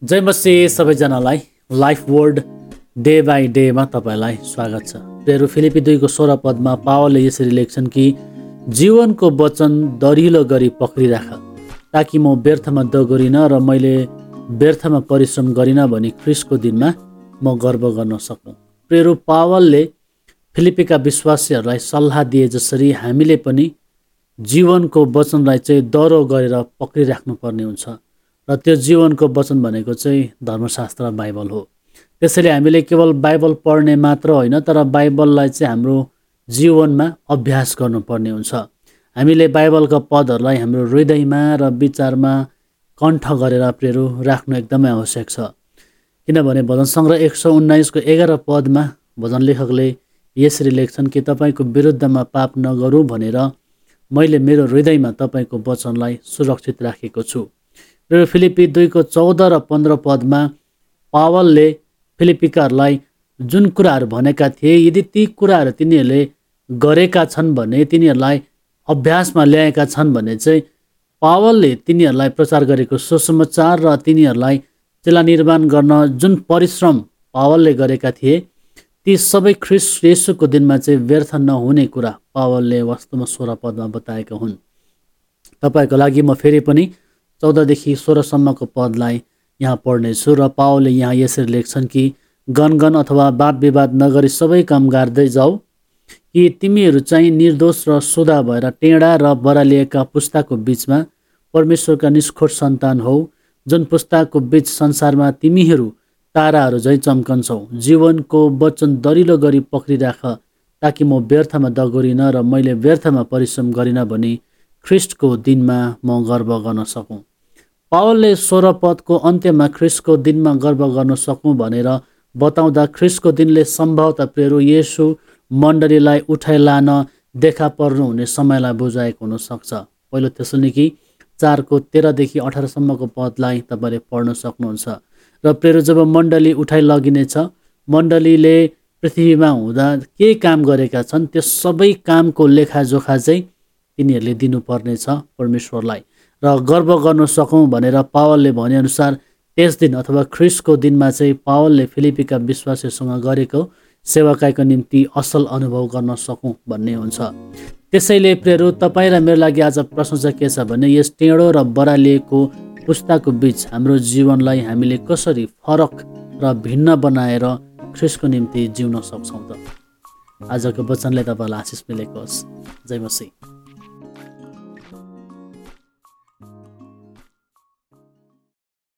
जय मसीह सबैजनालाई life word day by डेमा तपाईँलाई स्वागत छ। प्रेरो फिलिपी 2 को 16 पदमा पावलले यसरी लेख्छन् कि जीवनको वचन दरिलो गरी पक्रिराख, ताकि म व्यर्थमा दगुरिन र मैले व्यर्थमा परिश्रम गरिन भनी ख्रिस्टको दिनमा म गर्व गर्न सकूँ। प्रेरो पावलले फिलिपीका विश्वासीहरूलाई सल्लाह दिए जसरी हामीले पनि जीवनको वचनलाई चाहिँ दह्रो गरेर पक्रिराख्नु पर्ने हुन्छ र त्यो जीवनको वचन भनेको चाहिँ धर्मशास्त्र बाइबल हो। त्यसैले हामीले केवल बाइबल पढ्ने मात्र होइन, तर बाइबललाई चाहिँ हाम्रो जीवनमा अभ्यास गर्नुपर्ने हुन्छ। हामीले बाइबलका पदहरूलाई हाम्रो हृदयमा र विचारमा कण्ठ गरेर प्रेरो राख्नु एकदमै आवश्यक छ। किनभने भजन सङ्ग्रह 119 को 11 पदमा भजन लेखकले यसरी लेख्छन् कि तपाईँको विरुद्धमा पाप नगरौँ भनेर मैले मेरो हृदयमा तपाईँको वचनलाई सुरक्षित राखेको छु। र फिलिपी 2 को 14 र 15 पदमा पावलले फिलिपीकाहरूलाई जुन कुराहरू भनेका थिए, यदि ती कुराहरू तिनीहरूले गरेका छन् भने, तिनीहरूलाई अभ्यासमा ल्याएका छन् भने चाहिँ पावलले तिनीहरूलाई प्रचार गरेको सुसमाचार र तिनीहरूलाई चेला निर्माण गर्न जुन परिश्रम पावलले गरेका थिए, ती सबै ख्रिस्ट येशूको दिनमा चाहिँ व्यर्थ नहुने कुरा पावलले वास्तवमा 16 पदमा बताएका हुन्। तपाईँको लागि म फेरि पनि 14 देखि 16 सम्मको पदलाई यहाँ पढ्नेछु र पावलले यहाँ यसरी लेख्छन् कि गनगन अथवा वाद विवाद नगरी सबै काम गर्दै जाऊ, कि तिमीहरू चाहिँ निर्दोष र सुधा भएर टेढा र बरालिएका पुस्ताको बीचमा परमेश्वरका निष्खोट सन्तान हौ, जुन पुस्ताको बीच संसारमा तिमीहरू ताराहरू झैँ चम्कन्छौ। जीवनको वचन दरिलो गरी पक्रिराख, ताकि म व्यर्थमा दगुरिन र मैले व्यर्थमा परिश्रम गरिन भनी ख्रिस्टको दिनमा म गर्व गर्न सकूँ। पावलले 16 पदको अन्त्यमा ख्रिस्टको दिनमा गर्व गर्न सकूँ भनेर बताउँदा ख्रिस्टको दिनले सम्भवतः प्रेरो येशू मण्डलीलाई उठाइ लान देखा पर्नु हुने समयलाई बुझाएको हुनसक्छ। पहिलो थेसलोनिकी 4 को 13 देखि 18 सम्मको पदलाई तपाईँले पढ्न सक्नुहुन्छ। र प्रेरो जब मण्डली उठाइ लगिनेछ, मण्डलीले पृथ्वीमा हुँदा के काम गरेका छन् त्यो सबै कामको लेखाजोखा चाहिँ तिनीहरूले दिनुपर्नेछ परमेश्वरलाई। र गर्व गर्न सकौँ भनेर पावलले भनेअनुसार त्यस दिन अथवा ख्रिस्टको दिनमा चाहिँ पावलले फिलिपीका विश्वासीसँग गरेको सेवाकाईको निम्ति असल अनुभव गर्न सकौँ भन्ने हुन्छ। त्यसैले प्रेरो तपाईँ र मेरो लागि आज प्रश्न चाहिँ के छ भने, यस टेढो र बरालिएको पुस्ताको बीच हाम्रो जीवनलाई हामीले कसरी फरक र भिन्न बनाएर ख्रिस्टको निम्ति जिउन सक्छौँ त? आजको वचनले तपाईँलाई आशिष मिलेको होस्। जय मसीह।